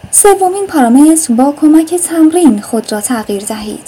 سومین پارامتر، با کمک تمرین خود را تغییر دهید.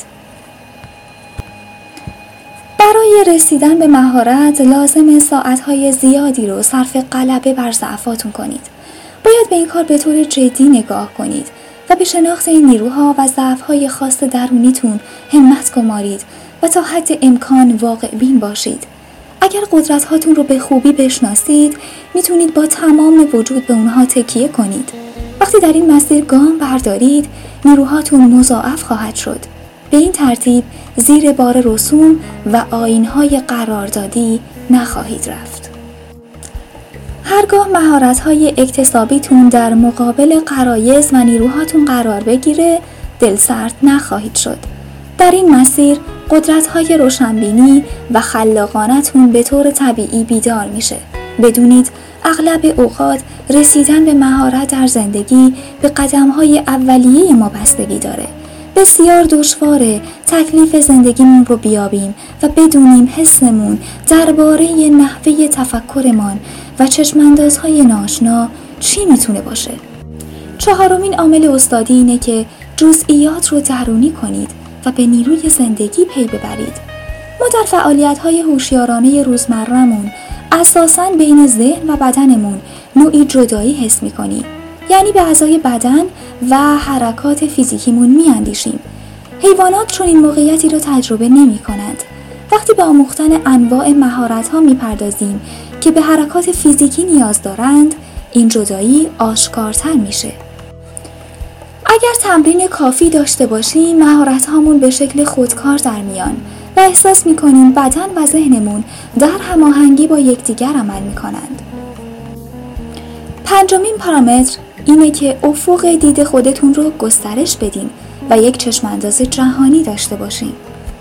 برای رسیدن به مهارت لازم ساعتهای زیادی رو صرف غلبه بر ضعفاتون کنید. باید به این کار به طور جدی نگاه کنید و به شناخت این نیروها و ضعف‌های خاص درونیتون همت گمارید و تا حد امکان واقع بین باشید. اگر قدرت‌هاتون رو به خوبی بشناسید، میتونید با تمام وجود به اونها تکیه کنید. وقتی در این مسیر گام بردارید، نیروهاتون مضاعف خواهد شد. به این ترتیب زیر بار رسوم و آیین‌های قراردادی نخواهید رفت. هرگاه مهارت‌های اکتسابیتون در مقابل غرایز و نیروهاتون قرار بگیره، دلسرد نخواهید شد. در این مسیر قدرت‌های روشنبینی و خلاقانتون به طور طبیعی بیدار میشه. بدونید اغلب اوقات رسیدن به مهارت در زندگی به قدم‌های اولیه ما بستگی داره. بسیار دشواره تکلیف زندگیمون رو بیابیم و بدونیم حسمون درباره نحوه تفکرمان و چشماندازهای ناآشنا چی میتونه باشه. چهارمین عامل استادی اینه که جزئیات رو درونی کنید و به نیروی زندگی پی ببرید. ما در فعالیت‌های هوشیارانه روزمره‌مون اساساً بین ذهن و بدنمون نوعی جدایی حس می‌کنیم. یعنی به اعضای بدن و حرکات فیزیکیمون میاندیشیم. حیوانات چون این موقعیتی رو تجربه نمی کنند. وقتی به آموختن انواع مهارت‌ها میپردازیم که به حرکات فیزیکی نیاز دارند، این جدایی آشکارتر میشه. اگر تمرین کافی داشته باشیم، مهارت‌هامون به شکل خودکار در میان و احساس میکنیم بدن و ذهنمون در هماهنگی با یکدیگر عمل میکنند. پنجمین پارامتر اینه که افق دید خودتون رو گسترش بدین و یک چشمانداز جهانی داشته باشین.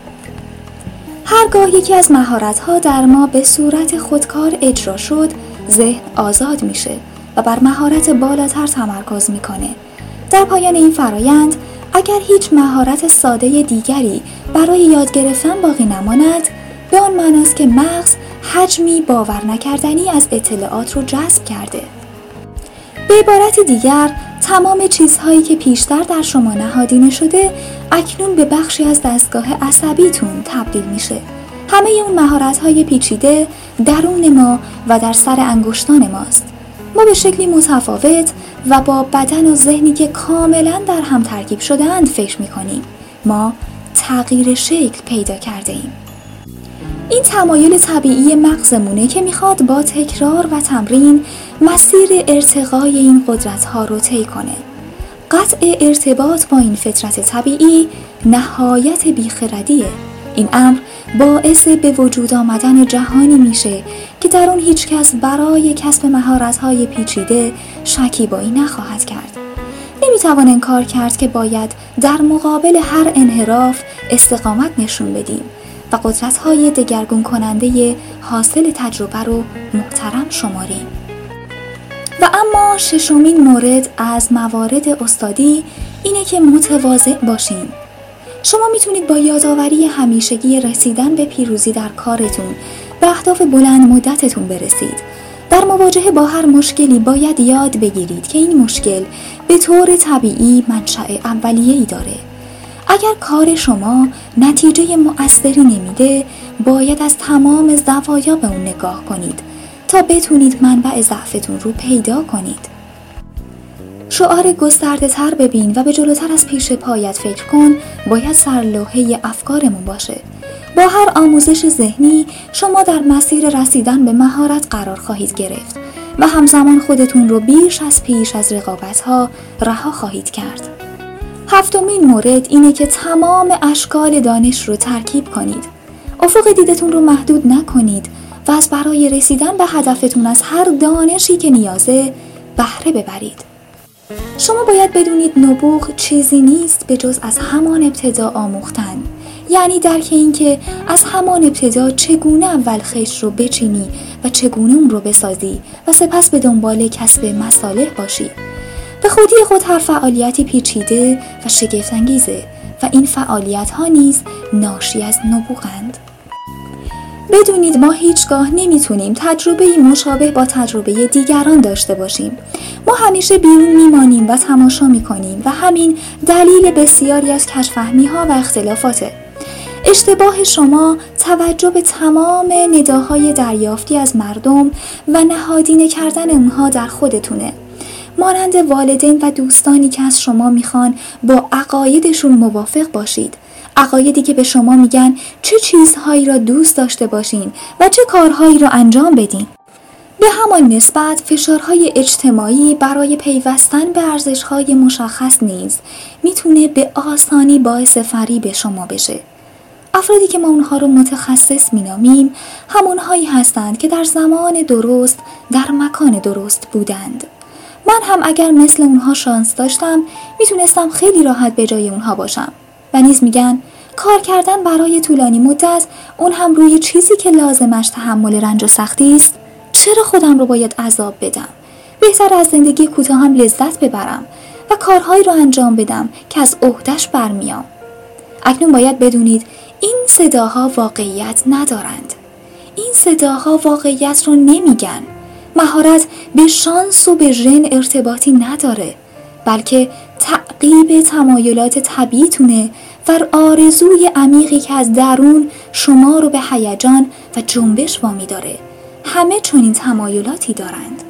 هرگاه یکی از مهارت‌ها در ما به صورت خودکار اجرا شد، ذهن آزاد میشه و بر مهارت بالاتر تمرکز میکنه. در پایان این فرایند، اگر هیچ مهارت ساده دیگری برای یاد گرفتن باقی نماند، به آن معناست که مغز حجمی باور نکردنی از اطلاعات رو جذب کرده. به عبارت دیگر، تمام چیزهایی که پیشتر در شما نهادینه شده اکنون به بخشی از دستگاه عصبیتون تبدیل میشه. همه اون مهارت‌های پیچیده درون ما و در سر انگشتان ماست. ما به شکلی متفاوت و با بدن و ذهنی که کاملا در هم ترکیب شده‌اند فکر می‌کنیم. ما تغییر شکل پیدا کرده ایم. این تمایل طبیعی مغزمونه که میخواد با تکرار و تمرین مسیر ارتقای این قدرت‌ها رو طی کنه. قطع ارتباط با این فطرت طبیعی نهایت بیخردیه. این امر باعث به وجود آمدن جهانی میشه که در اون هیچ کس برای کسب مهارت‌های پیچیده شکیبایی نخواهد کرد. نمیتوان انکار کرد که باید در مقابل هر انحراف استقامت نشون بدیم و قدرت‌های دگرگون کننده حاصل تجربه رو محترم شماریم. و اما ششمین مورد از موارد استادی اینه که متواضع باشین. شما میتونید با یادآوری همیشگی رسیدن به پیروزی در کارتون به اهداف بلند مدتتون برسید. در مواجهه با هر مشکلی باید یاد بگیرید که این مشکل به طور طبیعی منشأ اولیه‌ای داره. اگر کار شما نتیجه مؤثری نمیده، باید از تمام زوایا به اون نگاه کنید تا بتونید منبع ضعفتون رو پیدا کنید. شعار گسترده تر ببین و به جلوتر از پیش پایت فکر کن باید سرلوحه افکارمون باشه. با هر آموزش ذهنی شما در مسیر رسیدن به مهارت قرار خواهید گرفت و همزمان خودتون رو بیش از پیش از رقابت‌ها رها خواهید کرد. هفتمین مورد اینه که تمام اشکال دانش رو ترکیب کنید. افق دیدتون رو محدود نکنید و از برای رسیدن به هدفتون از هر دانشی که نیازه بهره ببرید. شما باید بدونید نبوغ چیزی نیست به جز از همان ابتدا آموختن. یعنی درک این که از همان ابتدا چگونه اول خشت رو بچینی و چگونه اون رو بسازی و سپس به دنبال کسب مصالح باشی. به خودی خود هر فعالیتی پیچیده و شگفت‌انگیزه و این فعالیت ها نیز ناشی از نبوغند. بدونید ما هیچگاه نمیتونیم تجربه مشابه با تجربه دیگران داشته باشیم. ما همیشه بیرون میمانیم و تماشا میکنیم و همین دلیل بسیاری از کج‌فهمی‌ها و اختلافاته. اشتباه شما توجه به تمام نداهای دریافتی از مردم و نهادینه کردن اونها در خودتونه. مانند والدین و دوستانی که از شما میخوان با عقایدشون موافق باشید. عقایدی که به شما میگن چه چیزهایی را دوست داشته باشین و چه کارهایی را انجام بدین. به همان نسبت فشارهای اجتماعی برای پیوستن به ارزشهای مشخص نیز میتونه به آسانی باعث فریب شما بشه. افرادی که ما اونها رو متخصص مینامیم همونهایی هستند که در زمان درست در مکان درست بودند. من هم اگر مثل اونها شانس داشتم میتونستم خیلی راحت به جای اونها باشم. و نیز میگن کار کردن برای طولانی مدت، اون هم روی چیزی که لازمش تحمل رنج و سختی است، چرا خودم رو باید عذاب بدم؟ بهتر از زندگی کوتاه هم لذت ببرم و کارهایی رو انجام بدم که از عهده‌اش برمیام. اکنون باید بدونید این صداها واقعیت ندارند. این صداها واقعیت رو نمیگن. مهارت به شانس و به ژن ارتباطی نداره، بلکه تعقیب تمایلات طبیعیتونه و آرزوی عمیقی که از درون شما رو به هیجان و جنبش وامی داره. همه چنین تمایلاتی دارند.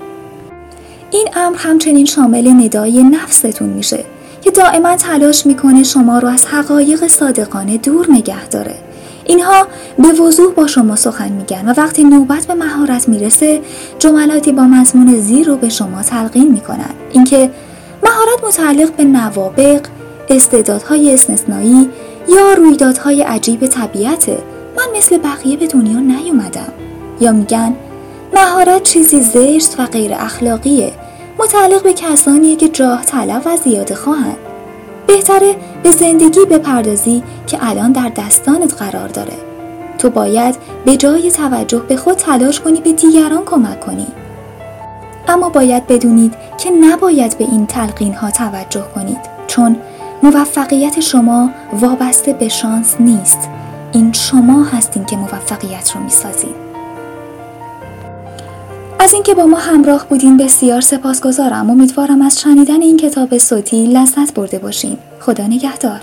این امر همچنین شامل ندای نفستون میشه که دائما تلاش میکنه شما رو از حقایق صادقانه دور نگه داره. اینها به وضوح با شما سخن میگن و وقتی نوبت به مهارت میرسه جملاتی با مضمون زیر رو به شما تلقین میکنن. اینکه مهارت متعلق به نوابغ، استعدادهای استثنایی یا رویدادهای عجیب طبیعته. من مثل بقیه به دنیا نیومدم. یا میگن مهارت چیزی زشت و غیر اخلاقیه، متعلق به کسانیه که جاه طلب و زیاده خواهن. بهتره به زندگی بپردازی که الان در دستانت قرار داره. تو باید به جای توجه به خود تلاش کنی به دیگران کمک کنی. اما باید بدونید که نباید به این تلقین ها توجه کنید، چون موفقیت شما وابسته به شانس نیست. این شما هستین که موفقیت رو میسازین. از اینکه با ما همراه بودین بسیار سپاسگزارم. امیدوارم از شنیدن این کتاب صوتی لذت برده باشین. خدا نگهدار.